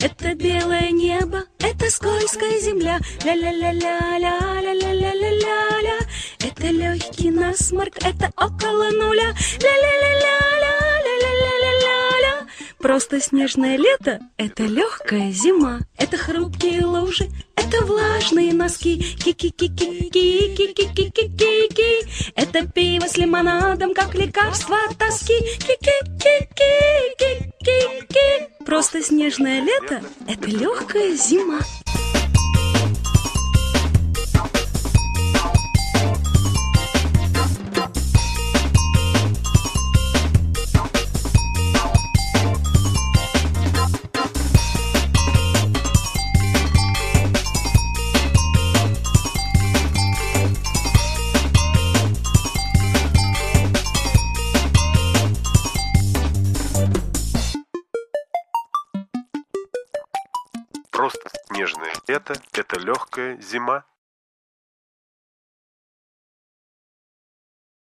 это белое небо, это скользкая земля. Ля-ля-ля-ля-ля-ля-ля-ля-ля-ля. Это легкий насморк, это около нуля. Ля-ля-ля-ля-ля-ля-ля-ля-ля-ля. Просто снежное лето, это легкая зима. Это хрупкие лужи, это влажные носки. Ки-ки-ки-ки-ки-ки-ки-ки-ки-ки. Это пиво с лимонадом, как лекарство от тоски. Ки-ки-ки-ки-ки-ки-ки. Просто снежное лето, это легкая зима. Просто снежное лето – это легкая зима.